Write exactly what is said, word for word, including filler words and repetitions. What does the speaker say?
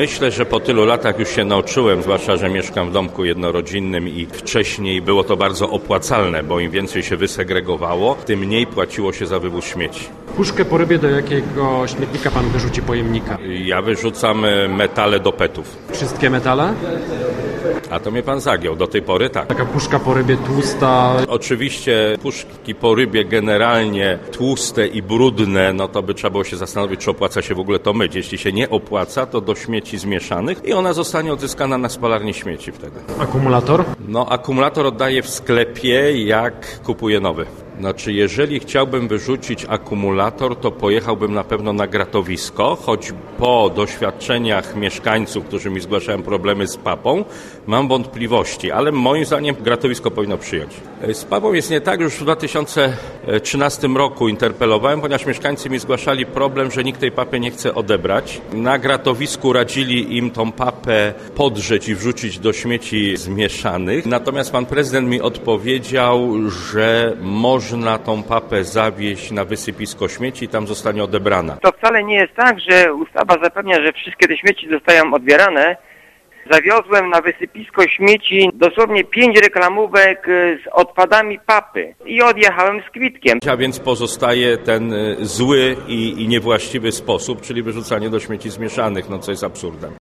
Myślę, że po tylu latach już się nauczyłem, zwłaszcza, że mieszkam w domku jednorodzinnym i wcześniej było to bardzo opłacalne, bo im więcej się wysegregowało, tym mniej płaciło się za wywóz śmieci. Puszkę po rybie do jakiego śmietnika pan wyrzuci pojemnika? Ja wyrzucam metale do petów. Wszystkie metale? A to mnie pan zagiął, do tej pory tak. Taka puszka po rybie tłusta. Oczywiście puszki po rybie generalnie tłuste i brudne, no to by trzeba było się zastanowić, czy opłaca się w ogóle to myć. Jeśli się nie opłaca, to do śmieci zmieszanych i ona zostanie odzyskana na spalarni śmieci wtedy. Akumulator? No akumulator oddaję w sklepie, jak kupuję nowy. Znaczy, jeżeli chciałbym wyrzucić akumulator, to pojechałbym na pewno na gratowisko, choć po doświadczeniach mieszkańców, którzy mi zgłaszają problemy z papą, mam wątpliwości, ale moim zdaniem gratowisko powinno przyjąć. Z papą jest nie tak, już w dwa tysiące trzynastym roku interpelowałem, ponieważ mieszkańcy mi zgłaszali problem, że nikt tej papy nie chce odebrać. Na gratowisku radzili im tą papę podrzeć i wrzucić do śmieci zmieszanych, natomiast pan prezydent mi odpowiedział, że może można tą papę zawieźć na wysypisko śmieci i tam zostanie odebrana. To wcale nie jest tak, że ustawa zapewnia, że wszystkie te śmieci zostają odbierane. Zawiozłem na wysypisko śmieci dosłownie pięć reklamówek z odpadami papy i odjechałem z kwitkiem. A więc pozostaje ten zły i, i niewłaściwy sposób, czyli wyrzucanie do śmieci zmieszanych, no co jest absurdem.